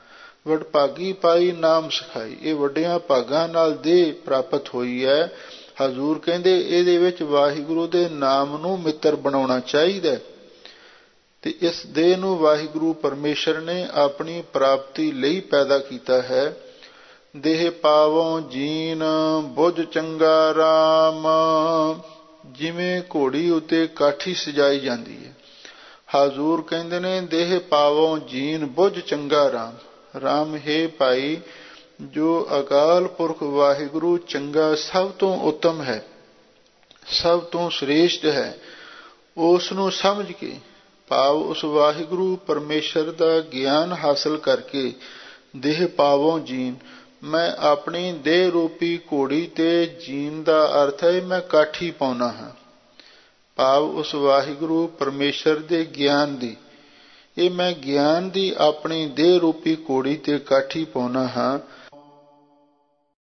ਵਡਭਾਗੀ ਪਾਈ ਨਾਮ ਸਿਖਾਈ। ਇਹ ਵੱਡਿਆਂ ਭਾਗਾਂ ਨਾਲ ਦੇਹ ਪ੍ਰਾਪਤ ਹੋਈ ਹੈ। ਹਜ਼ੂਰ ਕਹਿੰਦੇ ਇਹਦੇ ਵਿੱਚ ਵਾਹਿਗੁਰੂ ਦੇ ਨਾਮ ਨੂੰ ਮਿੱਤਰ ਬਣਾਉਣਾ ਚਾਹੀਦਾ ਤੇ ਇਸ ਦੇਹ ਨੂੰ ਵਾਹਿਗੁਰੂ ਪਰਮੇਸ਼ਰ ਨੇ ਆਪਣੀ ਪ੍ਰਾਪਤੀ ਲਈ ਪੈਦਾ ਕੀਤਾ ਹੈ। ਦੇਹ ਪਾਵੋਂ ਜੀਨ ਬੁੱਝ ਚੰਗਾ ਰਾਮ, ਜਿਵੇਂ ਘੋੜੀ ਉੱਤੇ ਕਾਠੀ ਸਜਾਈ ਜਾਂਦੀ ਹੈ। ਹਜ਼ੂਰ ਕਹਿੰਦੇ ਨੇ ਦੇਹ ਪਾਵੋਂ ਜੀਨ ਬੁੱਝ ਚੰਗਾ ਰਾਮ। ਰਾਮ ਹੈ ਭਾਈ, ਜੋ ਅਕਾਲ ਪੁਰਖ ਵਾਹਿਗੁਰੂ ਚੰਗਾ ਸਭ ਤੋਂ ਉੱਤਮ ਹੈ, ਸਭ ਤੋਂ ਸ੍ਰੇਸ਼ਟ ਹੈ, ਉਸ ਨੂੰ ਸਮਝ ਕੇ ਭਾਵ ਉਸ ਵਾਹਿਗੁਰੂ ਪਰਮੇਸ਼ਰ ਦਾ ਗਿਆਨ ਹਾਸਲ ਕਰਕੇ ਦੇਹ ਪਾਵੋਂ ਜੀਨ, ਮੈਂ ਆਪਣੀ ਦੇਹ ਰੂਪੀ ਘੋੜੀ ਤੇ ਜੀਨ ਦਾ ਅਰਥ ਹੈ ਮੈਂ ਕਾਠੀ ਪਾਉਣਾ ਹਾਂ, ਭਾਵ ਉਸ ਵਾਹਿਗੁਰੂ ਪਰਮੇਸ਼ਰ ਦੇ ਗਿਆਨ ਦੀ। ਇਹ ਮੈਂ ਗਿਆਨ ਦੀ ਆਪਣੀ ਦੇਹ ਰੂਪੀ ਘੋੜੀ ਤੇ ਕਾਠੀ ਪਾਉਣਾ ਹਾਂ।